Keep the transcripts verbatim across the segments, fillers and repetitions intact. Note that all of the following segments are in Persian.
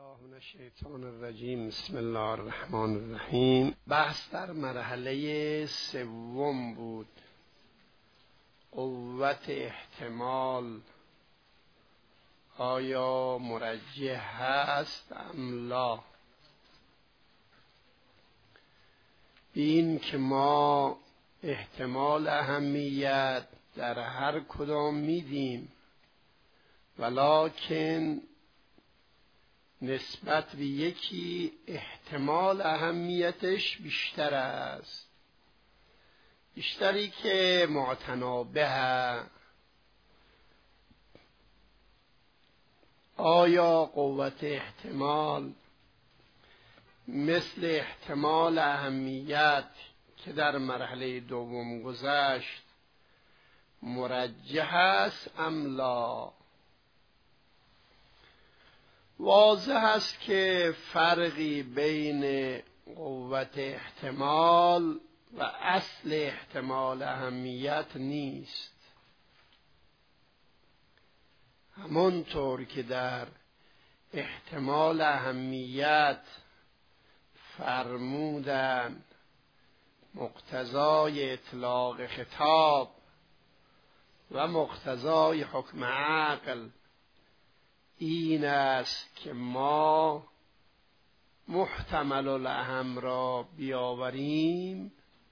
الله من الشیطان الرجیم. بسم الله الرحمن الرحیم. بحث در مرحله سوم بود، قوت احتمال آیا مرجح هست ام لا؟ این که ما احتمال اهمیت در هر کدام میدیم، ولکن نسبت به یکی احتمال اهمیتش بیشتر است، بیشتری که معتنابه. آیا قوت احتمال مثل احتمال اهمیت که در مرحله دوم گذشت مرجح است ام لا؟ واضح است که فرقی بین قوت احتمال و اصل احتمال اهمیت نیست. همانطور که در احتمال اهمیت فرمودن مقتضای اطلاق خطاب و مقتضای حکم عقل این است که ما محتمل الاهم را بیاوریم،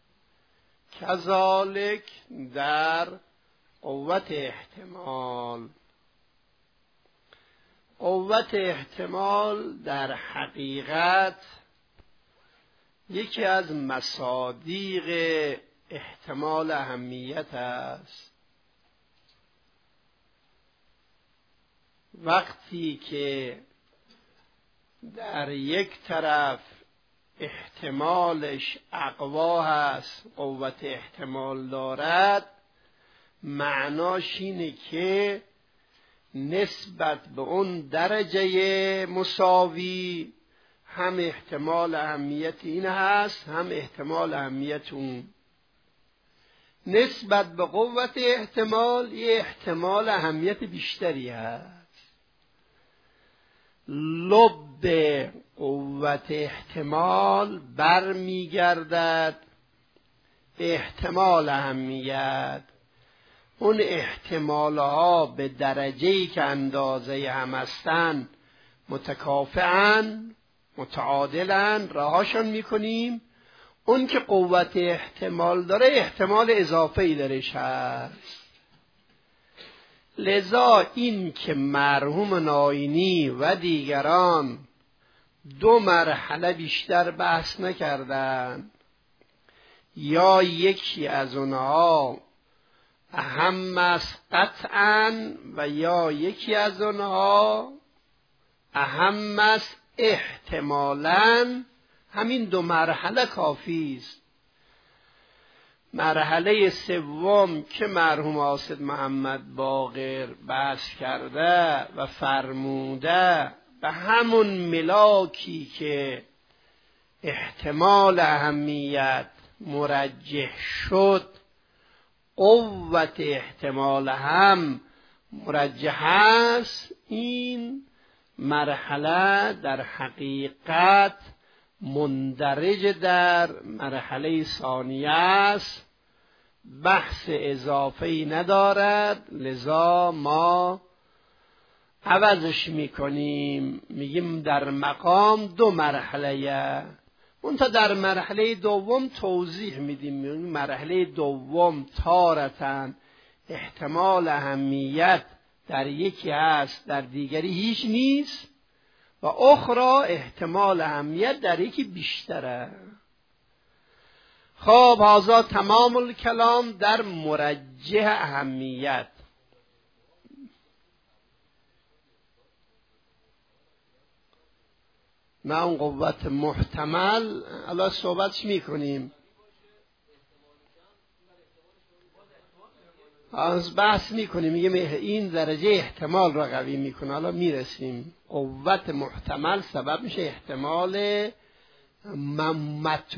کذالک در قوت احتمال. قوت احتمال در حقیقت یکی از مصادیق احتمال اهمیت است. وقتی که در یک طرف احتمالش اقوا هست، قوت احتمال دارد، معناش اینه که نسبت به اون درجه مساوی هم احتمال اهمیت این هست، هم احتمال اهمیت اون. نسبت به قوت احتمال یه احتمال اهمیت بیشتری هست. لب قوت احتمال برمیگردد به احتمال اهمیت. اون احتمالها به درجه‌ای که اندازه هم هستن متکافئن، متعادلن، رهاشون میکنیم. اون که قوت احتمال داره احتمال اضافه‌ای درش هست. لذا این که مرحوم ناینی و دیگران دو مرحله بیشتر بحث نکردن، یا یکی از اونها اهم است قطعاً و یا یکی از اونها اهم است احتمالاً، همین دو مرحله کافی است. مرحله سوم که مرحوم حاسد محمد باقر بحث کرده و فرموده به همون ملاکی که احتمال اهمیت مرجح شد، قوت احتمال هم مرجح است. این مرحله در حقیقت مندرج در مرحله ثانیه است، بحث اضافه‌ای ندارد. لذا ما عوضش میکنیم، میگیم در مقام دو مرحله. اون تا در مرحله دوم توضیح میدیم، میگیم مرحله دوم تارتن احتمال اهمیت در یکی هست، در دیگری هیچ نیست، و اخرى احتمال اهمیت در یکی بیشتره. خب هذا تمام الکلام در مرجح اهمیت. نه اون قوت محتمل الان صحبتش میکنیم، از بحث میکنیم، میگیم این درجه احتمال را قوی میکنه. حالا میرسیم. قوت محتمل سبب میشه احتمال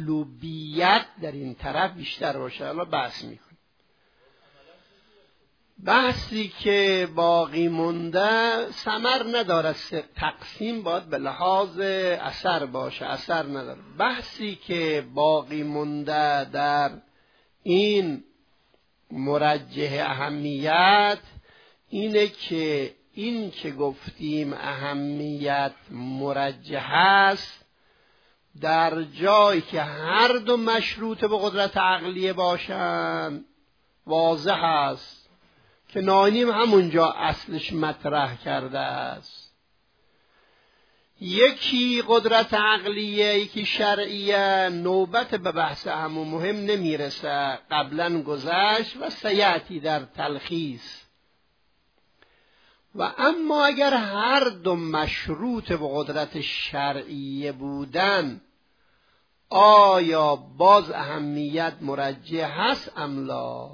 مطلوبیت در این طرف بیشتر باشه. حالا بحث میکنیم. بحثی که باقی مونده ثمر نداره، تقسیم باید به لحاظ اثر باشه، اثر نداره. بحثی که باقی مونده در این مرجح اهمیت اینه که این که گفتیم اهمیت مرجح است در جایی که هر دو مشروط به قدرت عقلیه باشن واضح است که ناینیم همونجا اصلش مطرح کرده است. یکی قدرت عقلیه یکی شرعیه، نوبت به بحث همون مهم نمیرسه، قبلا گذشت و سیأتی در تلخیص. و اما اگر هر دو مشروط به قدرت شرعیه بودن آیا باز اهمیت مرجح هست ام لا؟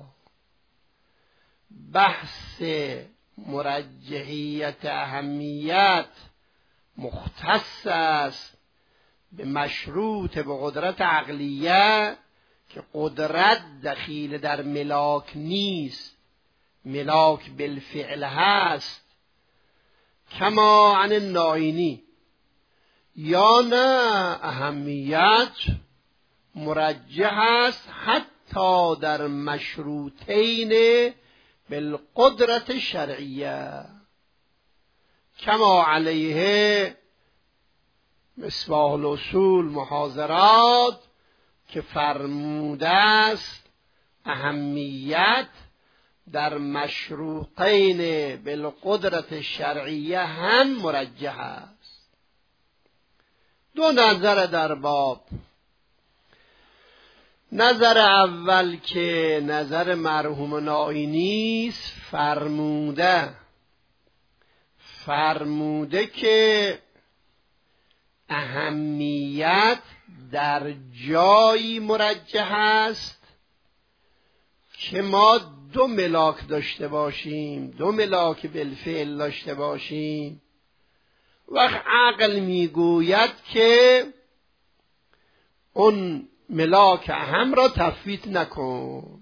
بحث مرجحیت اهمیت مختص است به مشروط به قدرت عقلیه که قدرت دخیل در ملاک نیست، ملاک بالفعل هست، کما عن الناینی. یا نه اهمیت مرجح است حتی در مشروطین بالقدرت شرعیه، کما علیه مصباح الاصول محاضرات که فرموده است اهمیت در مشروطین بالقدرت شرعیه هم مرجح است. دو نظر در باب. نظر اول که نظر مرحوم ناینی است، فرموده فرموده که اهمیت در جایی مرجح است که ما دو ملاک داشته باشیم، دو ملاک بالفعل داشته باشیم. وقت عقل میگوید که اون ملاک اهم را تفویت نکن،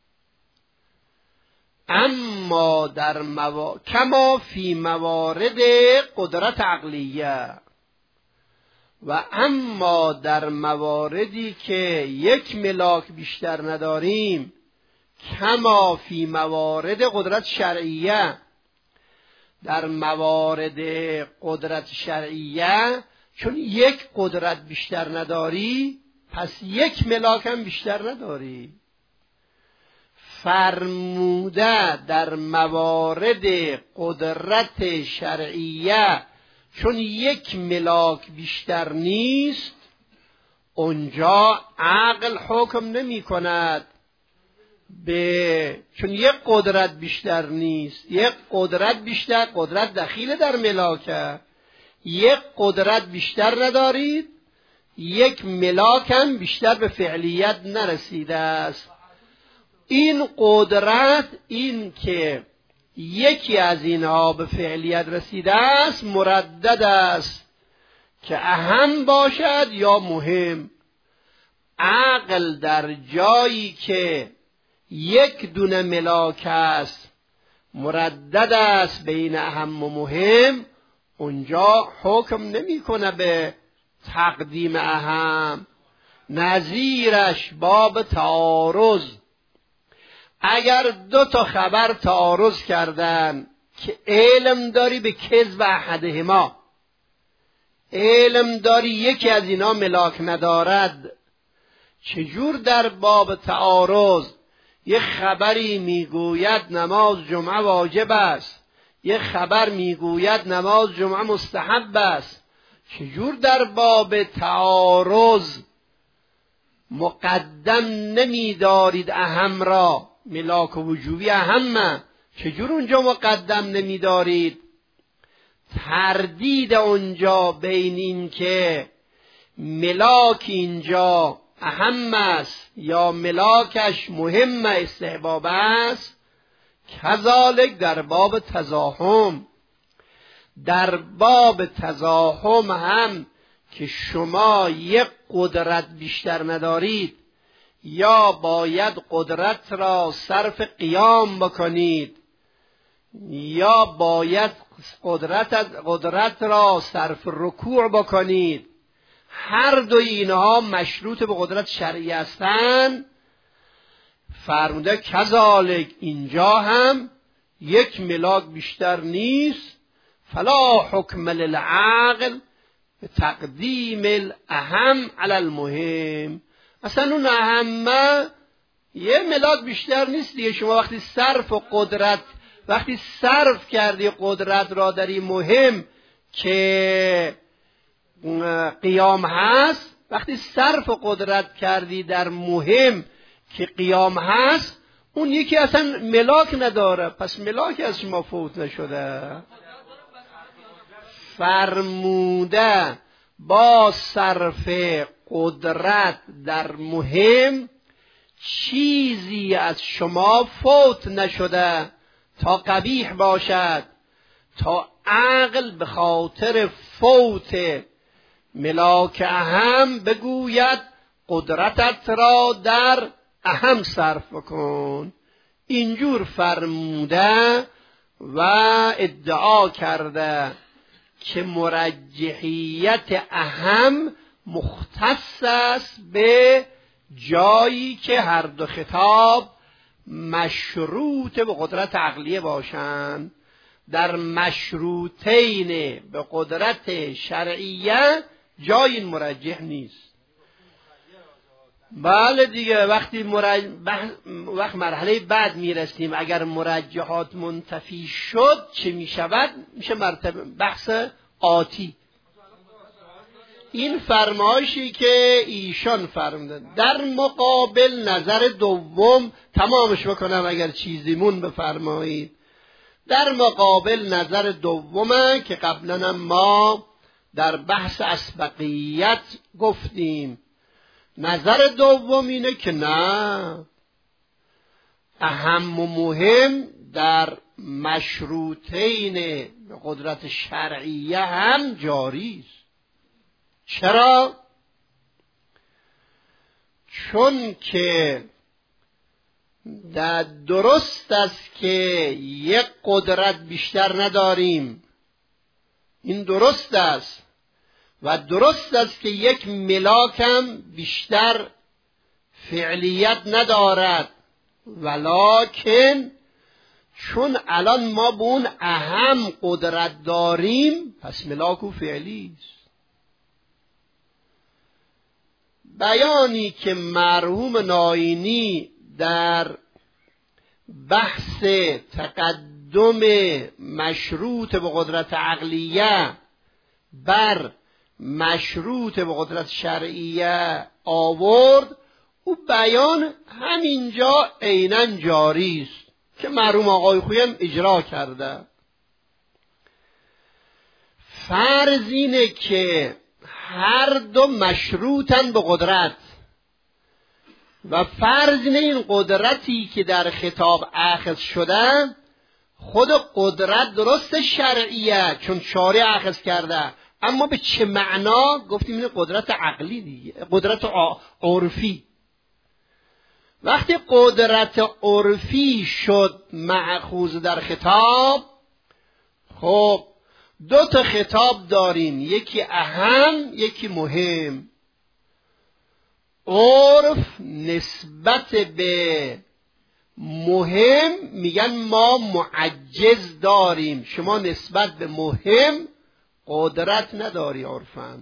اما در موا... کما فی موارد قدرت عقلیه، و اما در مواردی که یک ملاک بیشتر نداریم، کما فی موارد قدرت شرعیه، در موارد قدرت شرعیه چون یک قدرت بیشتر نداری پس یک ملاک هم بیشتر نداری. فرموده در موارد قدرت شرعیه چون یک ملاک بیشتر نیست، اونجا عقل حکم نمی کند به، چون یک قدرت بیشتر نیست، یک قدرت بیشتر، قدرت دخیل در ملاکه، یک قدرت بیشتر ندارید، یک ملاک هم بیشتر به فعلیت نرسیده است. این قدرت، این که یکی از اینها به فعلیت رسیده است، مردد است که اهم باشد یا مهم. عقل در جایی که یک دونه ملاک است مردد است بین اهم و مهم، اونجا حکم نمی کنه به تقدیم اهم. نظیرش باب تعارض، اگر دو تا خبر تعارض کردن که علم داری به کذب احدهما، علم داری یکی از اینا ملاک ندارد، چجور در باب تعارض یک خبری میگوید نماز جمعه واجب است، یک خبر میگوید نماز جمعه مستحب است، چجور در باب تعارض مقدم نمیدارید اهم را؟ ملاک وجوبی اهمه، چجور اونجا مقدم نمیدارید؟ تردید اونجا بین این که ملاک اینجا اهم است یا ملاکش مهم استحباب است. کذالک در باب تزاحم، در باب تزاحم هم که شما یک قدرت بیشتر ندارید یا باید قدرت را صرف قیام بکنید یا باید قدرت, قدرت را صرف رکوع بکنید، هر دو اینها مشروط به قدرت شرعی هستند. فرموده کذالک اینجا هم یک ملاک بیشتر نیست. فلا حکم للعقل به تقدیم الاهم علی المهم. اصلا اون اهمه یه ملاک بیشتر نیست دیگه. شما وقتی صرف و قدرت وقتی صرف کردی قدرت را در این مهم که قیام هست، وقتی صرف قدرت کردی در مهم که قیام هست، اون یکی اصلا ملاک نداره، پس ملاک از شما فوت نشده. فرموده با صرف قدرت در مهم چیزی از شما فوت نشده تا قبیح باشد، تا عقل به خاطر فوت ملاک اهم بگوید قدرتت را در اهم صرف بکن. اینجور فرموده و ادعا کرده که مرجحیت اهم مختص است به جایی که هر دو خطاب مشروط به قدرت عقلیه باشند. در مشروطین به قدرت شرعیه جای این مرجح نیست. بله دیگه، وقتی مرج... بح... وقت مرحله بعد میرسیم اگر مرجحات منتفی شد چه میشود؟ میشه مرتبه بحث آتی. این فرمایشی که ایشان فرمودن در مقابل نظر دوم، تمامش بکنم اگر چیزیمون بفرمایید، در مقابل نظر دومه که قبلا ما در بحث اسبقیت گفتیم. نظر دوم اینه که نه، اهم و مهم در مشروطین قدرت شرعیه هم جاری است. چرا؟ چون که در درست است که یک قدرت بیشتر نداریم، این درست است، و درست است که یک ملاک هم بیشتر فعلیت ندارد، ولکن چون الان ما به اون اهم قدرت داریم پس ملاک و فعلی است. بیانی که مرحوم ناینی در بحث تقدم مشروط به قدرت عقلیه بر مشروط به قدرت شرعیه آورد، او بیان همینجا عیناً جاری است که مرحوم آقای خویم اجرا کرده. فرض اینه که هر دو مشروطن به قدرت، و فرض اینه این قدرتی که در خطاب اخذ شده خود قدرت درست شرعیه چون شارع اخذ کرده، اما به چه معنا؟ گفتیم این قدرت عقلی دیگه، قدرت عرفی. وقتی قدرت عرفی شد مأخوذ در خطاب، خب دو تا خطاب داریم، یکی اهم یکی مهم. عرف نسبت به مهم میگن ما معجز داریم، شما نسبت به مهم قدرت نداری عرفاً،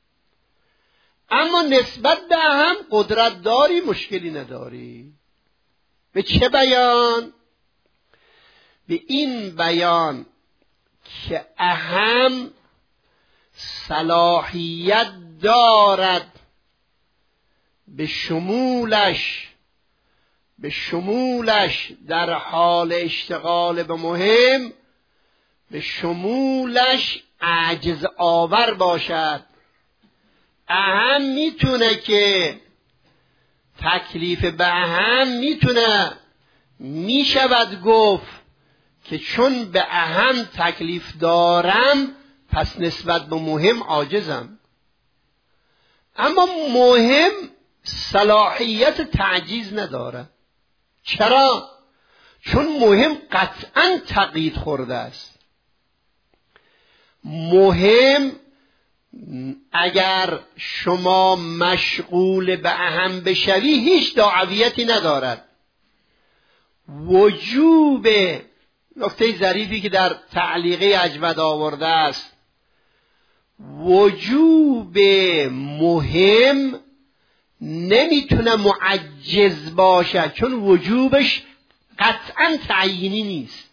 اما نسبت به اهم قدرت داری، مشکلی نداری. به چه بیان؟ به این بیان که اهم صلاحیت دارد به شمولش به شمولش در حال اشتغال به مهم، به شمولش عجز آور باشد. اهم میتونه که تکلیف به اهم میتونه میشود گفت که چون به اهم تکلیف دارم پس نسبت به مهم عاجزم، اما مهم صلاحیت تعجیز نداره. چرا؟ چون مهم قطعا تقیید خورده است. مهم اگر شما مشغول به اهم بشوی هیچ دعویتی ندارد. وجوب، نکته ظریفی که در تعلیقه اجود آورده است، وجوب مهم نمیتونه معجز باشه، چون وجوبش قطعا تعیینی نیست.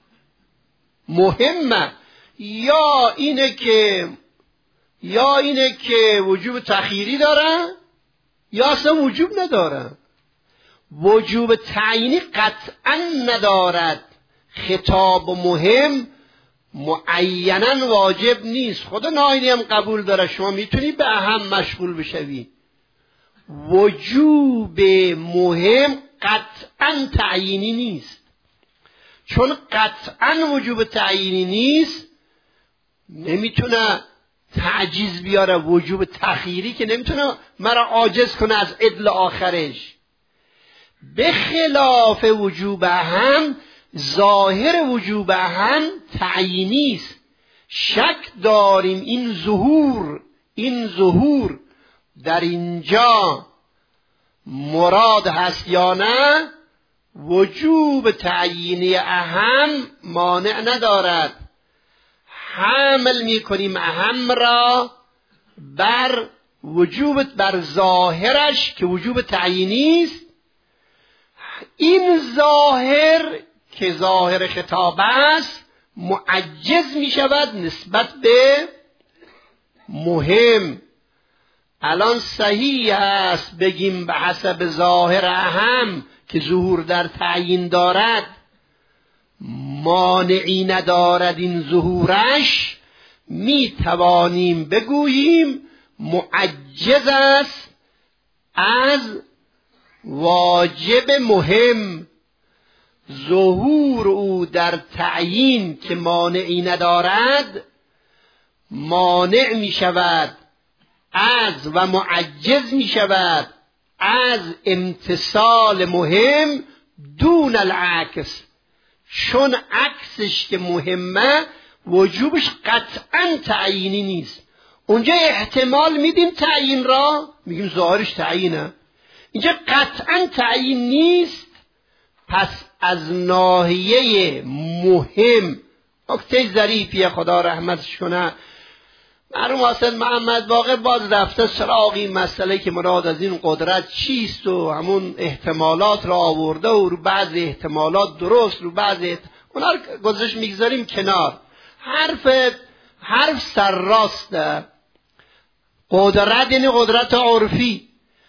مهمه یا اینه که یا اینه که وجوب تخییری داره یا اصلا وجوب نداره. وجوب تعیینی قطعا ندارد. خطاب مهم معیناً واجب نیست. خود ناینی هم قبول داره شما میتونی به اهم مشغول بشوی. وجوب مهم قطعا تعیینی نیست. چون قطعا وجوب تعیینی نیست نمیتونه تعجیز بیاره. وجوب تخییری که نمیتونه مرا عاجز کنه از عدل آخرش. به خلاف وجوب اهم، ظاهر وجوب اهم تعیینی است. شک داریم این ظهور این ظهور در اینجا مراد هست یا نه. وجوب تعیینی اهم مانع ندارد. حمل میکنیم اهم را بر وجوب، بر ظاهرش که وجوب تعیینی است. این ظاهر که ظاهر خطاب است معجز می شود نسبت به مهم. الان صحیح است بگیم به حسب ظاهر اهم که ظهور در تعیین دارد، مانعی ندارد این ظهورش. می توانیم بگوییم معجز است از واجب مهم. ظهور او در تعیین که مانعی ندارد مانع می شود از و معجز می شود از امتصال مهم دون العکس. چون عکسش که مهمه وجوبش قطعا تعیینی نیست. اونجا احتمال میدیم تعیین را، میگیم ظاهرش تعیینه. اینجا قطعا تعیین نیست. پس از ناحیه مهم نکته ظریفیه، خدا رحمتش کنه، مرحوم حسین محمد باقر باز رفته سراغ این مسئله که مراد از این قدرت چیست و همون احتمالات را آورده و رو بعض احتمالات درست، رو بعض احت... اونا رو گذاشت میگذاریم کنار. حرف حرف سرراسته. قدرت یعنی قدرت عرفی.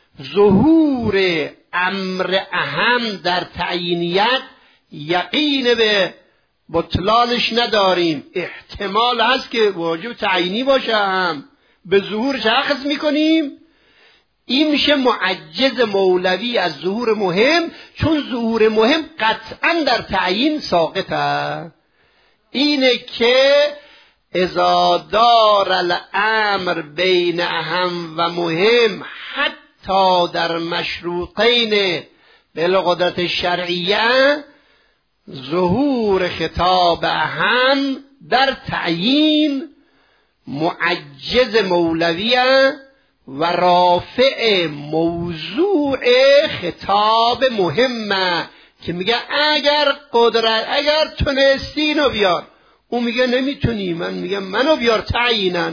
ظهور امر اهم در تعیینیت یقین به بطلانش نداریم. احتمال هست که واجب تعیینی باشه، هم به ظهورش اخذ میکنیم. این میشه معجز مولوی از ظهور مهم، چون ظهور مهم قطعا در تعیین ساقطه. اینه که اذا دار الامر بین اهم و مهم حتی در مشروطین بالقدرت شرعیه، ظهور خطاب اهم در تعیین معجز مولویه و رافع موضوع خطاب مهمه. که میگه اگر قدرت، اگر تونستی اینو بیار. اون میگه نمیتونی. من میگم منو بیار تعییناً.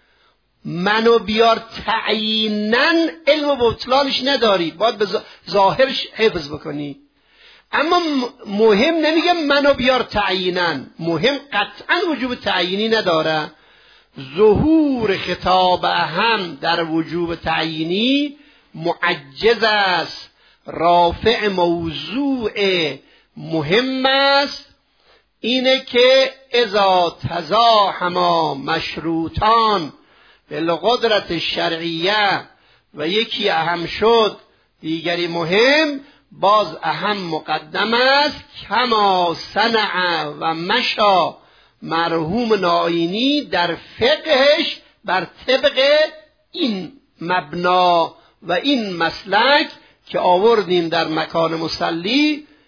منو بیار تعییناً علم و بطلانش نداری، باید به ظاهرش حفظ بکنی. اما مهم نمیگه منو بیار تعییناً. مهم قطعاً وجوب تعیینی نداره. ظهور خطاب اهم در وجوب تعیینی معجز است، رافع موضوع مهم است. اینه که اذا تزاحما مشروطان بالقدرت شرعیه و یکی اهم شد دیگری مهم، باز اهم مقدم است. کما صنع و مشا مرحوم ناینی در فقهش بر طبق این مبنا و این مسلک که آوردیم در مکان مصلی،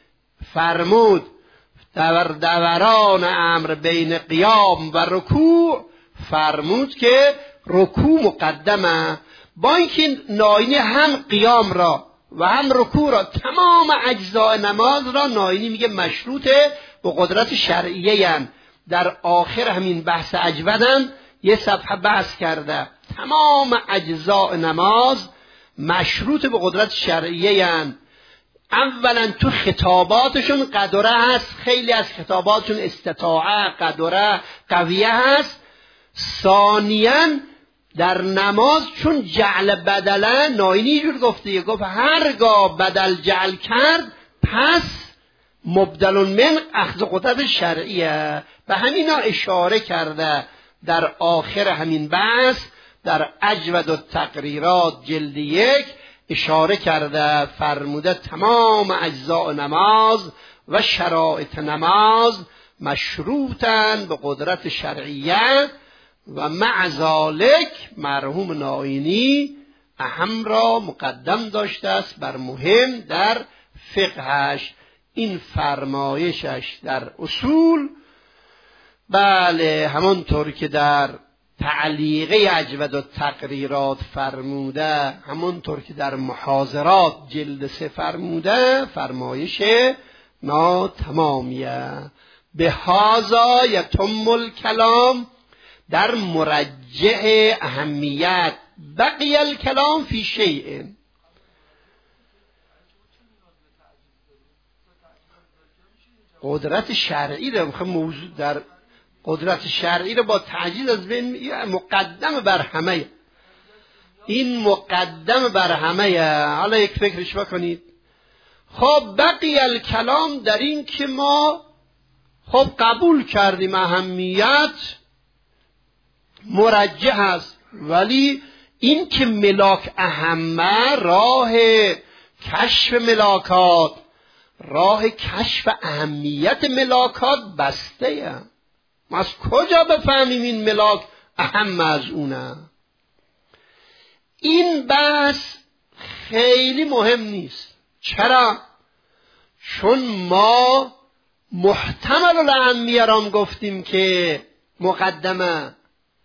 فرمود در دوران امر بین قیام و رکوع فرمود که رکوع مقدمه، با اینکه ناینی هم قیام را و هم رکوع را، تمام اجزاء نماز را ناینی میگه مشروطه به قدرت شرعیه هن. در آخر همین بحث اجودن یه صفحه بحث کرده تمام اجزاء نماز مشروط به قدرت شرعیه هن. اولا تو خطاباتشون قدره هست، خیلی از خطاباتشون استطاعه، قدره، قویه هست. ثانیاً در نماز چون جعل بدله ناینی جور گفته، گفت هرگاه بدل جعل کرد پس مبدل من اخذ قدرت شرعیه. به همینا اشاره کرده در آخر همین بحث در اجود التقریرات جلد یک اشاره کرده، فرموده تمام اجزاء نماز و شرایط نماز مشروطن به قدرت شرعیه و مع ذالک مرحوم ناینی اهم را مقدم داشته است بر مهم در فقهش. این فرمایشش در اصول بله همانطور که در تعلیقه اجود التقریرات فرموده، همانطور که در محاضرات جلد سه فرموده، فرمایش ناتمامیه. به هذا یتم الکلام در مرجع اهمیت، بقی الکلام فی شیء. قدرت شرعی رو میخوام موضوع در قدرت شرعی رو با تعجیل از بین مقدم بر همه، این مقدم بر همه. حالا یک فکرش بکنید. خب بقی الکلام در این که ما خب قبول کردیم اهمیت مرجح است، ولی این که ملاک اهمه، راه کشف ملاکات، راه کشف اهمیت ملاکات بسته. ما از کجا بفهمیم این ملاک اهم از اونه؟ این بحث خیلی مهم نیست. چرا؟ چون ما محتمل الاهمیه رام گفتیم که مقدمه.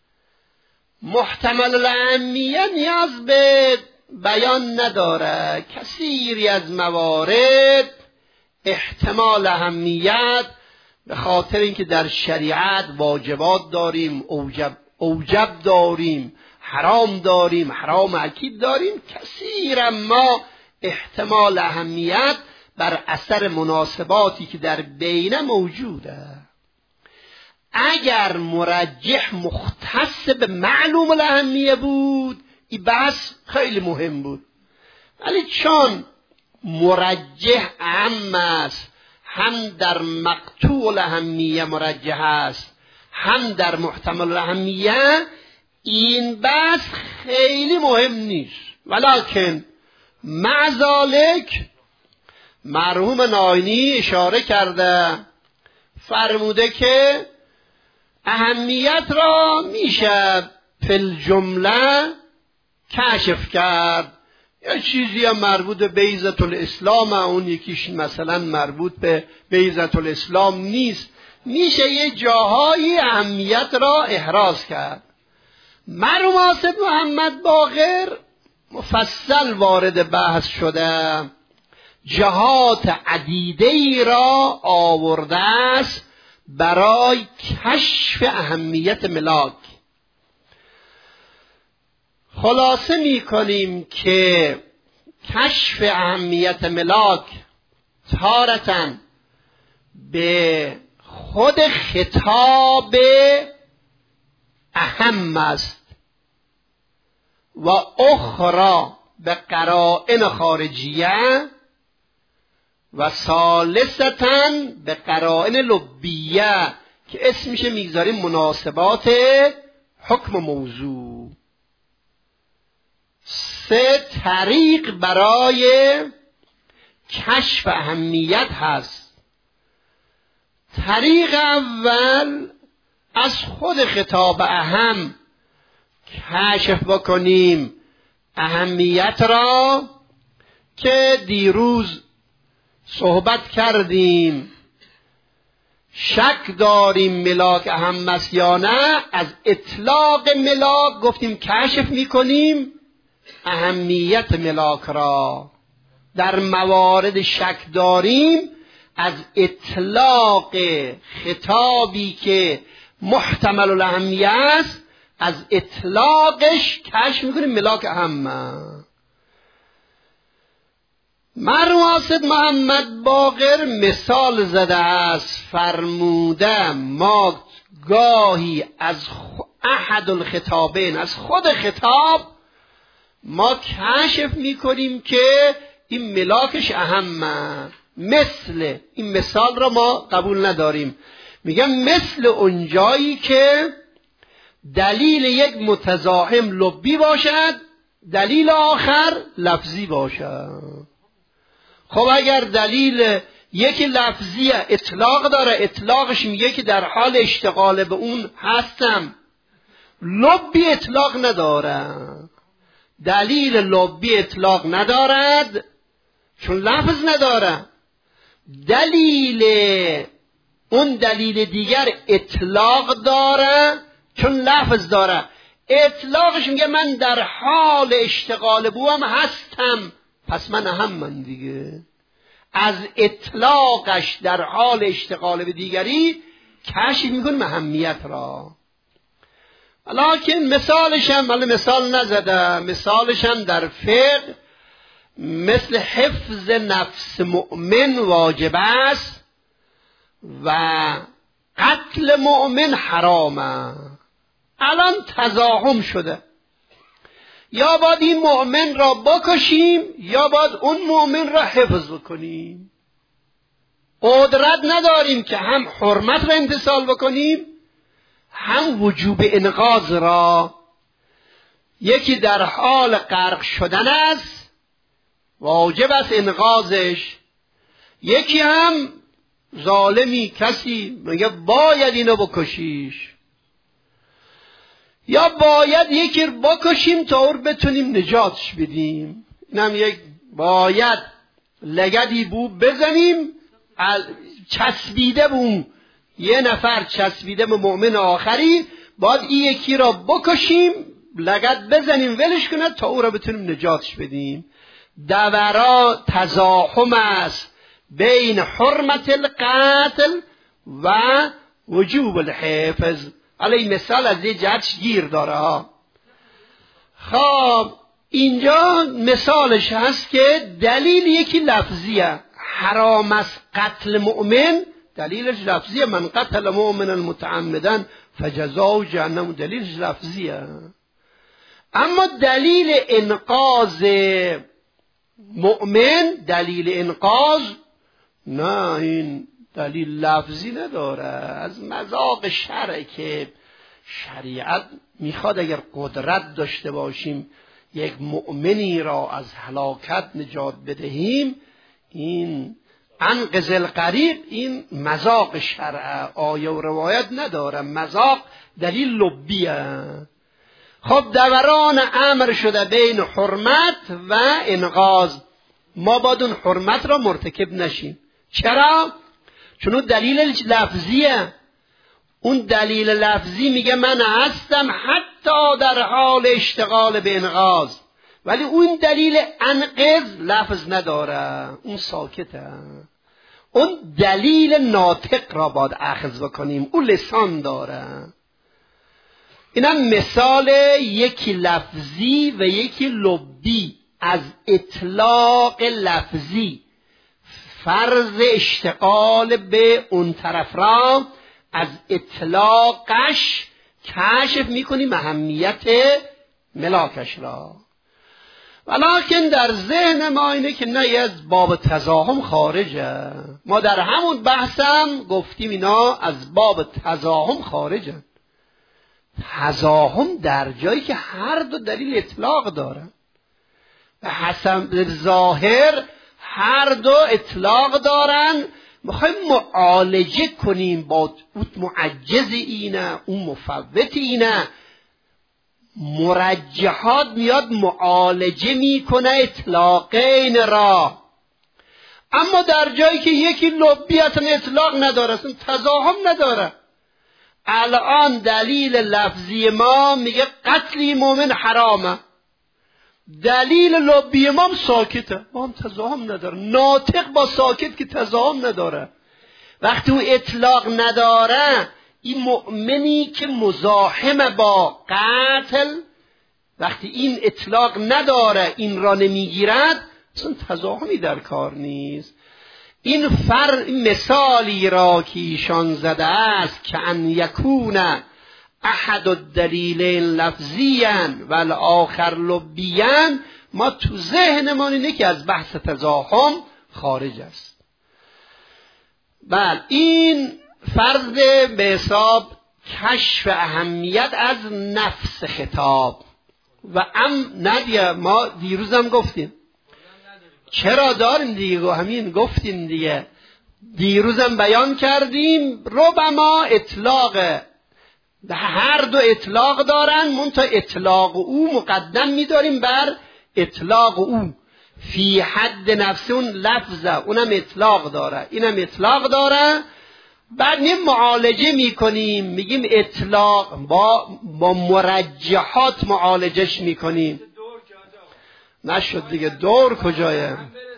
محتمل الاهمیه نیاز به بیان نداره. کثیری از موارد احتمال اهمیت به خاطر اینکه در شریعت واجبات داریم، اوجب, اوجب داریم، حرام داریم، حرام اکید داریم، کثیرا ما احتمال اهمیت بر اثر مناسباتی که در بینه موجوده. اگر مرجح مختص به معلوم الاهمیه بود این بحث خیلی مهم بود، ولی چون مرجح عام است، هم در مقطوع الاهمیه مرجح است، هم در محتمل الاهمیه، این بحث خیلی مهم نیست. ولکن مع ذالک مرحوم ناینی اشاره کرده، فرموده که اهمیت را میشه فی الجمله کشف کرد. یا چیزی هم مربوط به بیضة الاسلام، اون یکیش مثلا مربوط به بیضة الاسلام نیست، میشه یه جاهای اهمیت را احراز کرد. مرحوم حاسب محمد باقر مفصل وارد بحث شده، جهات عدیده‌ای را آورده است برای کشف اهمیت ملاک. خلاصه می کنیم که کشف اهمیت ملاک تارةً به خود خطاب اهم است و اخرى به قرائن خارجیه و ثالثتاً به قرائن لبیه که اسمش میگذاریم مناسبات حکم موضوع. سه طریق برای کشف اهمیت هست. طریق اول از خود خطاب اهم کشف بکنیم اهمیت را، که دیروز صحبت کردیم شک داریم ملاک اهم است یا نه. از اطلاق ملاک گفتیم کشف میکنیم اهمیت ملاک را. در موارد شک داریم از اطلاق خطابی که محتمل الاهمیه است، از اطلاقش کشف میکنیم ملاک اهم. مرحوم سید محمد باقر مثال زده است، فرموده ما گاهی از احد الخطابین، از خود خطاب ما کشف میکنیم که این ملاکش اهمه. مثل این مثال را ما قبول نداریم، میگم مثل اونجایی که دلیل یک متزاحم لبی باشد، دلیل آخر لفظی باشد. خب اگر دلیل یکی لفظی اطلاق داره، اطلاقش میگه که در حال اشتغال به اون هستم، لبی اطلاق نداره. دلیل لبی اطلاق ندارد چون لفظ نداره. دلیل اون دلیل دیگر اطلاق داره چون لفظ داره. اطلاقش میگه من در حال اشتغال بوام هستم، پس من اهم من دیگه. از اطلاقش در حال اشتغال به دیگری کشف میکنیم اهمیت را. لکن مثالش هم ولی مثال نزده، مثالش هم در فقه مثل حفظ نفس مؤمن واجب است و قتل مؤمن حرامه. الان تزاحم شده، یا باید این مؤمن را بکشیم یا باید اون مؤمن را حفظ بکنیم. قدرت نداریم که هم حرمت را امتثال بکنیم هم وجوب انقاذ را. یکی در حال غرق شدن است، واجب است انقاذش. یکی هم ظالمی کسی میگه باید اینو بکشیش، یا باید یکی رو بکشیم تا اور بتونیم نجاتش بدیم. اینم یک باید لگدی بو بزنیم چسبیده بوم، یه نفر چسبیده به مؤمن آخری، باید این یکی را بکشیم لگد بزنیم ولش کنه تا او را بتونیم نجاتش بدیم. دورا تزاحم است بین حرمت القتل و وجوب الحفظ. علی مثال از یه جهتش گیر داره ها. خب اینجا مثالش هست که دلیل یکی لفظیه، حرام است قتل مؤمن، دلیلش لفظیه، من قتل مؤمنا متعمدا فجزاؤه جهنم، دلیلش لفظیه. اما دلیل انقاذ مؤمن، دلیل انقاذ نه، این دلیل لفظی نداره. از مذاق شرع که شریعت میخواد اگر قدرت داشته باشیم یک مؤمنی را از هلاکت نجات بدهیم، این انقذ الغریق، این مذاق شرع، آیه و روایت نداره، مذاق دلیل لبیه. خب دوران امر شده بین حرمت و انقاذ، ما باید اون حرمت را مرتکب نشیم. چرا؟ چون اون دلیل لفظیه. اون دلیل لفظی میگه من هستم حتی در حال اشتغال به انقاذ، ولی اون دلیل انقذ لفظ نداره، اون ساکته. اون دلیل ناطق را باید اخذ بکنیم، اون لسان داره. اینم مثال یکی لفظی و یکی لبی. از اطلاق لفظی فرض اشتغال به اون طرف را از اطلاقش کشف میکنیم اهمیت ملاکش را. ولیکن در ذهن ما اینه که نه، از باب تزاحم خارجه. ما در همون بحثم گفتیم اینا از باب تزاحم خارجه. تزاحم در جایی که هر دو دلیل اطلاق داره، به حسب ظاهر هر دو اطلاق دارن. میخوایم معالجه کنیم با اون معجز اینه اون مفوت اینه، مرجحات میاد معالجه میکنه اطلاقین را. اما در جایی که یکی لبی اصلا اطلاق نداره، اصلا تضاهم نداره. الان دلیل لفظی ما میگه قتل مؤمن حرامه، دلیل لبی ما هم ساکته، ما هم تضاهم نداره. ناطق با ساکت که تضاهم نداره. وقتی او اطلاق نداره، این مؤمنی که مزاحم با قتل، وقتی این اطلاق نداره، این را نمیگیرد، اصلا تضاهمی در کار نیست. این فر مثالی را که ایشان زده است که ان یکون احد الدلیلین لفظیاً و الاخر لبیاً، ما تو ذهنمان اینه که از بحث تضاهم خارج است. بله، این فرض به حساب کشف اهمیت از نفس خطاب. و ام ندیه ما دیروزم گفتیم چرا داریم دیگه، همین گفتیم دیگه، دیروزم بیان کردیم ربما اطلاق هر دو اطلاق دارن، منتها اطلاق او مقدم می‌داریم بر اطلاق او. فی حد نفس اون لفظه، اونم اطلاق داره، اینم اطلاق داره. بعد نیم معالجه میکنیم، میگیم اطلاق با, با مرجحات معالجش میکنیم. نشد دیگه، دور کجایه؟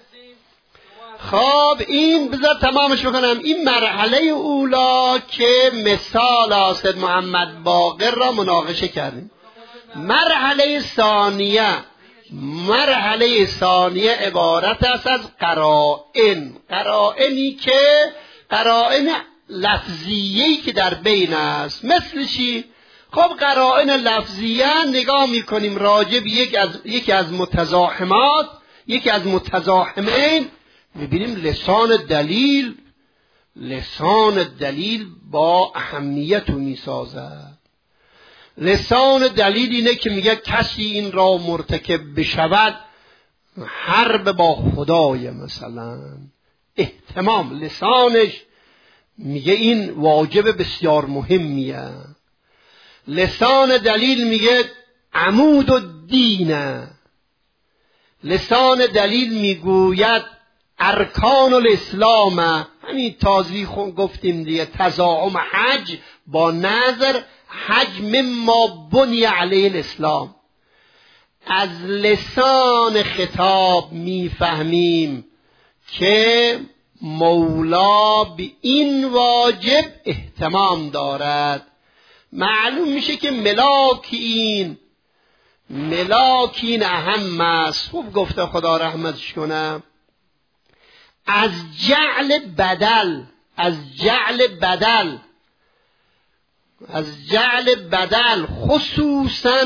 خب این بذار تمامش بکنم. این مرحله اولا که مثال آسد محمد باقر را مناقشه کردیم. مرحله ثانیه مرحله ثانیه عبارت است از قرائن. قرائنی که قرائن لفظیه‌ای که در بین است. مثل چی؟ خب قرائن لفظیه نگاه میکنیم راجع به یک از یکی از متزاحمات، یکی از متزاحمین، میبینیم لسان دلیل لسان دلیل با اهمیت رو میسازه. لسان دلیل اینه که میگه کسی این را مرتکب بشود حرب با خدای، مثلا اهتمام لسانش میگه این واجب بسیار مهمیه. لسان دلیل میگه عمود الدینه. لسان دلیل میگوید ارکان الاسلام. همین تازی خون گفتیم دیگه، تزاعم حج با نظر حج مما بنی علیه الاسلام. از لسان خطاب میفهمیم که مولا به این واجب اهتمام دارد. معلوم میشه که ملاک این ملاک این اهم است. خوب گفته خدا رحمتش کنه. از جعل بدل از جعل بدل از جعل بدل خصوصا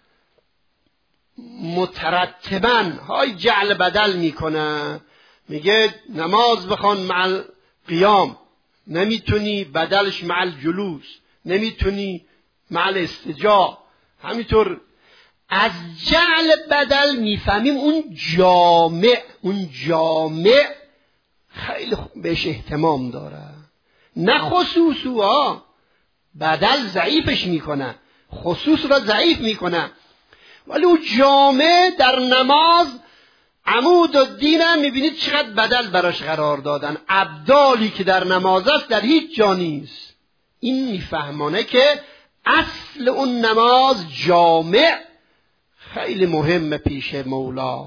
مترتبا های جعل بدل میکنه. میگه نماز بخوان مع قیام، نمیتونی بدلش مع الجلوس، نمیتونی مع الاستجاع. همینطور از جعل بدل میفهمیم اون جامع اون جامع خیلی بهش اهتمام داره، نه خصوصو ها. بدل ضعیفش میکنه، خصوص را ضعیف میکنه، ولی اون جامع در نماز عمود الدین هم میبینید چقدر بدل براش قرار دادن. ابدالی که در نماز است در هیچ جا نیست. این میفهمانه که اصل اون نماز جامع خیلی مهمه پیش مولا.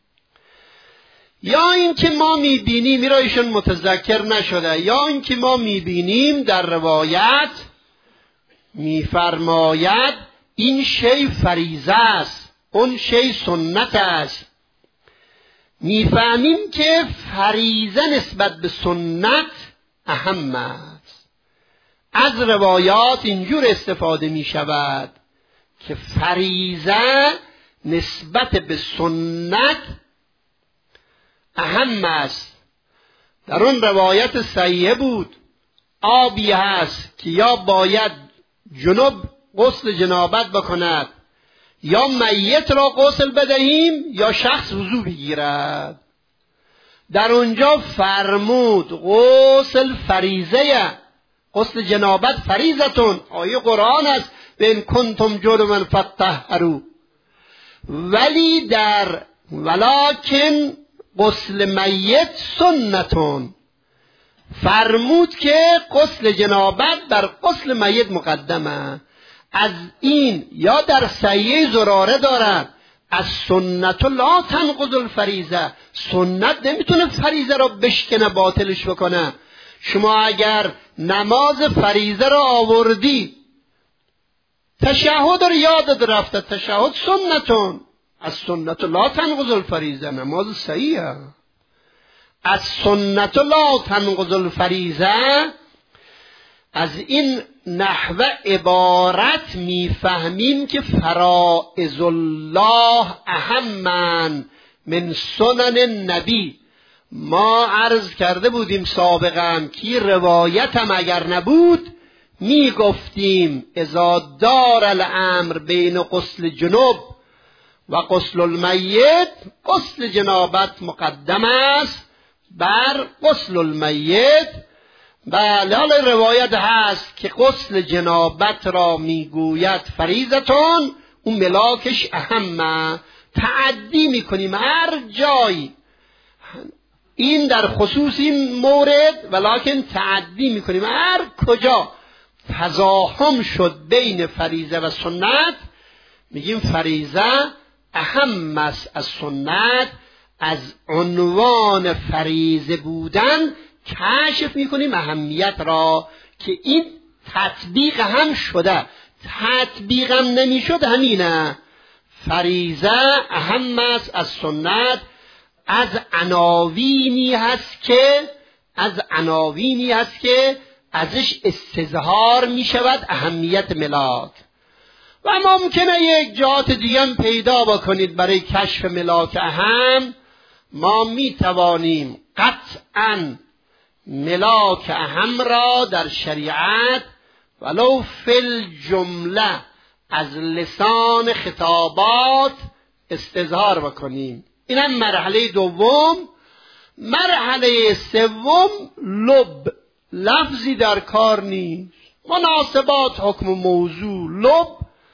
یا این که ما میبینیم، میرا ایشون متذکر نشده، یا این که ما میبینیم در روایت میفرماید این شی فریضه است، اون شی سنت است. میفهمیم که فریضه نسبت به سنت اهم است. از روایات اینجور استفاده می شود که فریضه نسبت به سنت اهم است. در اون روایت صحیحه بود آبی هست که یا باید جنوب غسل جنابت بکند، یا میت را غسل بدهیم، یا شخص وضو بگیرد. در اونجا فرمود غسل فریضه، غسل جنابت فریضتون، آیه قرآن است و ان کنتم جنبا فطهروا. ولی در ولکن غسل میت سنتون، فرمود که غسل جنابت بر غسل میت مقدمه. از این یا در صحیح زراره دارد از سنت لا تنقض الفریضه، سنت نمیتونه فریضه را بشکنه، باطلش بکنه. شما اگر نماز فریضه را آوردی، تشهد رو یادت رفته، تشهد سنتون، از سنت لا تنقض الفریضه، نماز صحیحه. از سنت لا تنقض الفریضه، از این نحوه عبارت میفهمیم که فرائض الله اهمن من سنن النبی. ما عرض کرده بودیم سابقا که روایتم اگر نبود میگفتیم اذا دار الامر بین غسل جنوب و غسل المیت، غسل جنابت مقدم است بر غسل المیت. بله، حالا روایت هست که غسل جنابت را میگوید فریضتون، اون ملاکش اهمه، تعدی میکنیم هر جایی، این در خصوص این مورد، ولکن تعدی میکنیم هر کجا تزاحم شد بین فریضه و سنت، میگیم فریضه اهم است از سنت. از عنوان فریضه بودن کشف میکنیم اهمیت را که این تطبیق هم شده، تطبیق هم نمیشد همینه. فریضه اهم است از سنت. از عناوینی هست که از عناوینی هست که ازش استظهار میشود اهمیت ملاک، و ممکنه یک جهات دیگه هم پیدا بکنید برای کشف ملاک اهم. ما میتوانیم قطعاً ملاک اهم را در شریعت ولو فی الجمله از لسان خطابات استظهار بکنیم. اینم مرحله دوم. مرحله سوم لب، لفظی در کار نیست. مناسبات حکم موضوع، لب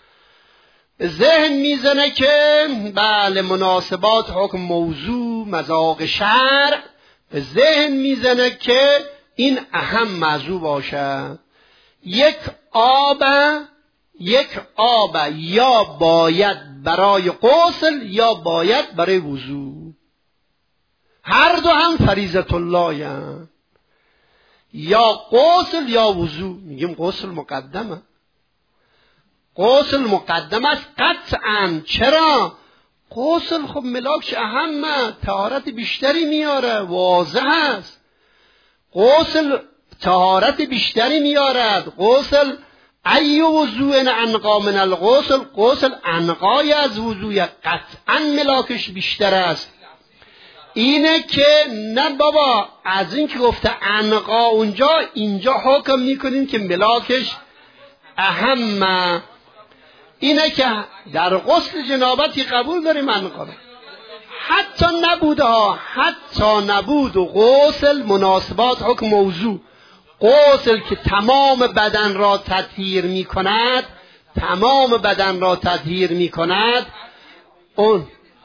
ذهن میزنه که بله مناسبات حکم موضوع، مذاق شرع به ذهن میزنه که این اهم موضوع باشه. یک آب یک آب یا باید برای غسل یا باید برای وضو، هر دو هم فریضت الله هستند، یا غسل یا وضو. میگیم غسل مقدمه، غسل مقدم است قطعا. چرا؟ غسل خب ملاکش اهمه، طهارت بیشتری میاره، واضح است. غسل طهارت بیشتری میارد. غسل ای وضوء انقا من الغسل، غسل انقای از وضوء، قطعا ملاکش بیشتر است. اینه که نه بابا از این که گفته انقا اونجا، اینجا حکم میکنیم که ملاکش اهمه. اینه که در غسل جنابتی قبول داریم انقا، حتی نبوده ها، حتی نبود و غسل مناسبات حکم موضوع. غسل که تمام بدن را تطهیر می کند، تمام بدن را تطهیر می کند، اون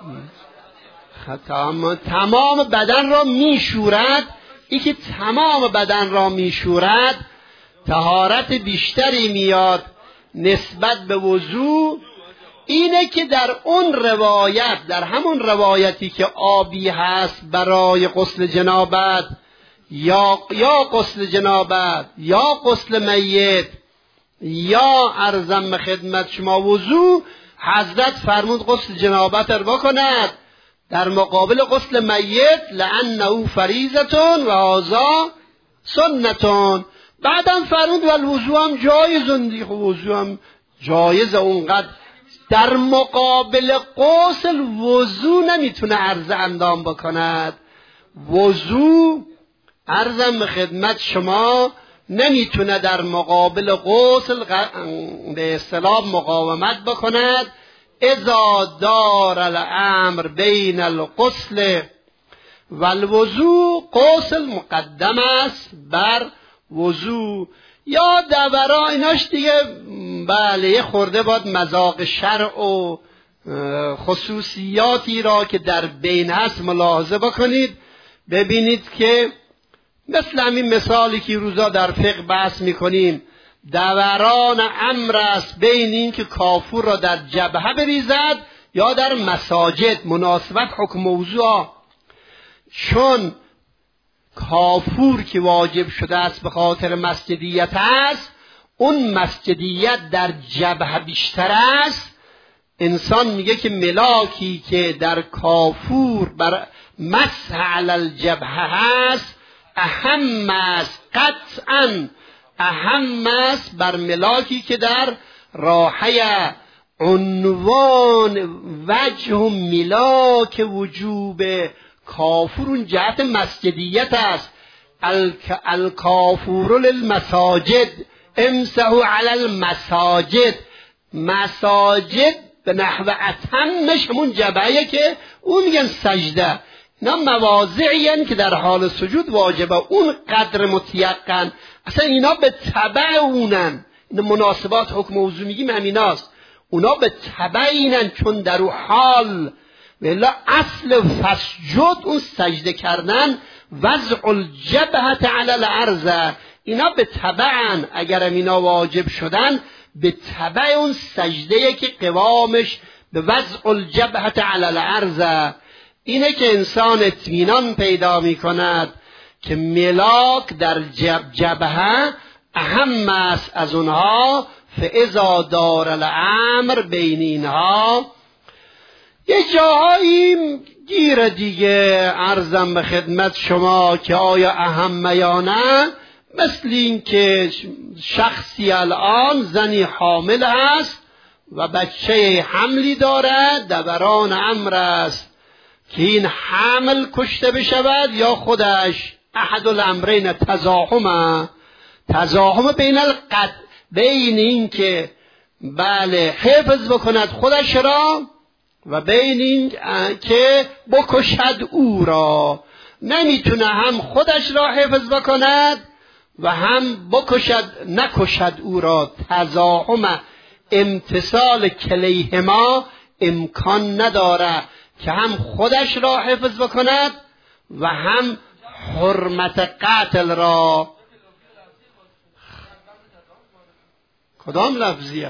تمام بدن را می شورد. ای که تمام بدن را می شورد طهارت بیشتری میاد نسبت به وضو. اینه که در اون روایت، در همون روایتی که آبی هست برای غسل جنابت یا یا غسل جنابت یا غسل میت یا ارزم خدمت شما وضو، حضرت فرمود غسل جنابت رو بکند در مقابل غسل میت، لانه فریضتون و هذا سنتون. بعدم فرمود و الوضو هم جایزون، دیگه وضو هم جایز اونقدر. در مقابل غسل وضو نمیتونه عرض اندام بکند. وضو عرضم خدمت شما نمیتونه در مقابل غسل به اصطلاح مقاومت بکند. اذا دار الامر بین الغسل و الوضو، غسل مقدم است بر وضو. یا دورا ایناش دیگه بله یه خورده باید مذاق شرع و خصوصیاتی را که در بین هست ملاحظه بکنید، ببینید که مثل همین مثالی که روزا در فقه بحث میکنیم، دوران امر است بین این که کافور را در جبهه بریزد یا در مساجد، مناسبت حکم موضوع. چون کافور که واجب شده است به خاطر مسجدیت است، اون مسجدیت در جبهه بیشتر است. انسان میگه که ملاکی که در کافور بر مسح علی الجبهه هست اهم است، قطعا اهم است بر ملاکی که در راحه عنوان وجه و ملاک وجوب کافرون جهت مسجدیت است. الکافور للمساجد امسحوا علی المساجد. مساجد به نحو اتمش همون جبهه که اون میگن سجده. اینا مواضعی هستند که در حال سجود واجبه، اون قدر متیقن. اصلا اینا به تبع اونن. این مناسبات حکم موضوع میگیم همیناست. اونا به تبع اینن، چون در اون حال ولی اصل فسجد اون سجده کردن، وضع الجبهه علی الارض. اینا به تبعن. اگر اینا واجب شدن به تبع اون سجده که قوامش به وضع الجبهه علی الارض. اینه که انسان اطمینان پیدا می کند که ملاک در جب جبهه اهم است از اونها. فاذا دار الامر بین اینها. یه جاهایی گیر دیگه عرضم به خدمت شما که آیا اهم یا نه، مثل این که شخصی الان زنی حامل است و بچه حملی دارد، دوران امر است که این حمل کشته بشود یا خودش. احد الامرین تزاحم، تزاحم بین القد، بین این که بله حفظ بکند خودش را و بین این که بکشد او را. نمیتونه هم خودش را حفظ بکند و هم بکشد نکشد او را. تزاحم امتصال کلیهما امکان نداره که هم خودش را حفظ بکند و هم حرمت قتل را. کدام لفظیه؟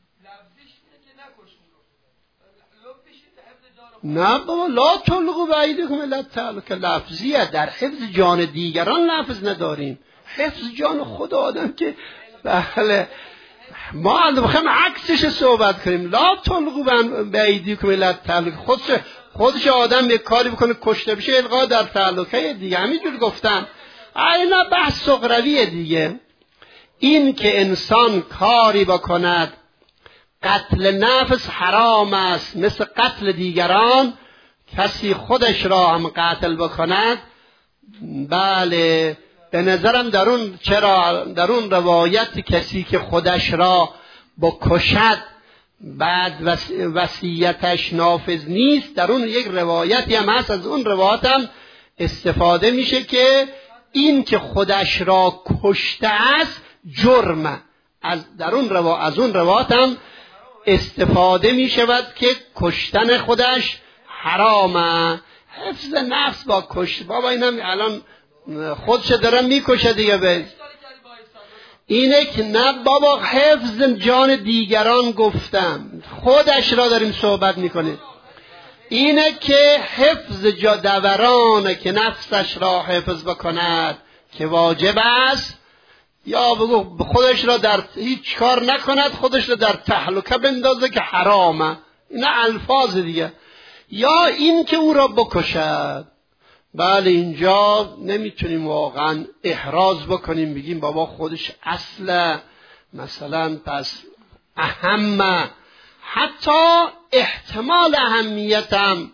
نه بابا، لا تلقوا بایدیکم الی التهلکه لفظیه. در حفظ جان دیگران لفظ نداریم، حفظ جان خود آدم که بله ما بخوایم عکسش صحبت کنیم. لا تلقوا بایدیکم الی التهلکه، خودش خودش آدم یک کاری بکنه کشته بشه القا در تهلکه دیگه. همینجور گفتم اینا بحث صغرویه دیگه. این که انسان کاری بکند قتل نفس حرام است، مثل قتل دیگران. کسی خودش را هم قتل بکند، بله به نظرم در اون چرا در اون روایت کسی که خودش را بکشد بعد وصیتش نافذ نیست، در اون یک روایتی هم هست. از اون روایت هم استفاده میشه که این که خودش را کشته است جرم. از در اون روا از اون روایت هم استفاده می شود که کشتن خودش حرامه. حفظ نفس با کشت بابا اینم الان خودش داره میکشه دیگه. به اینه که نه بابا، حفظ جان دیگران گفتم، خودش را داریم صحبت میکنیم. اینه که حفظ جا دورانه که نفسش را حفظ بکند که واجب است، یا بگو خودش را در هیچ کار نکند، خودش را در تهلکه بندازه که حرامه. اینا الفاظ دیگه. یا این که او را بکشد. بله اینجا نمیتونیم واقعا احراز بکنیم بگیم بابا خودش اصلا مثلا پس اهمه. حتی احتمال اهمیتم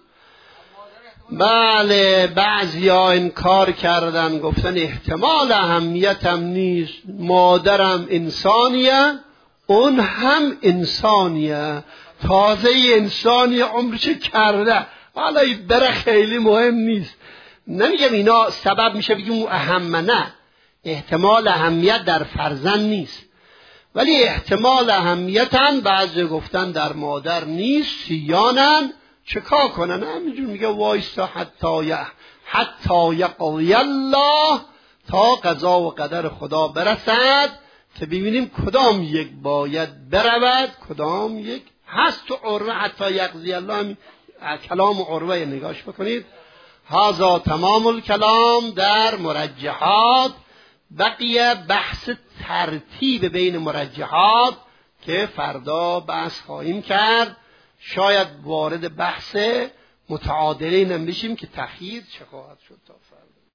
بله بعضی ها انکار کردن، گفتن احتمال اهمیتم نیست، مادرم انسانیه اون هم انسانیه، تازه انسانی عمرش کرده، حالا این بره خیلی مهم نیست. نمیگم اینا سبب میشه بگیم اون اهمه، نه، احتمال اهمیت در فرزند نیست. ولی احتمال اهمیتن بعضی گفتن در مادر نیست، سیانن چکار کنن؟ همینجور میگه وایستا حتی حتی یقضی الله، تا قضا و قدر خدا برسد که ببینیم کدام یک باید برود کدام یک هست. تو عروه حتی یقضی الله، کلام عروه نگاش بکنید. هذا تمام الکلام در مرجحات. بقیه بحث ترتیب بین مرجحات که فردا بحث خواهیم کرد. شاید وارد بحث متعادلین هم بشیم که تخییر چه خواهد شد تا فردا.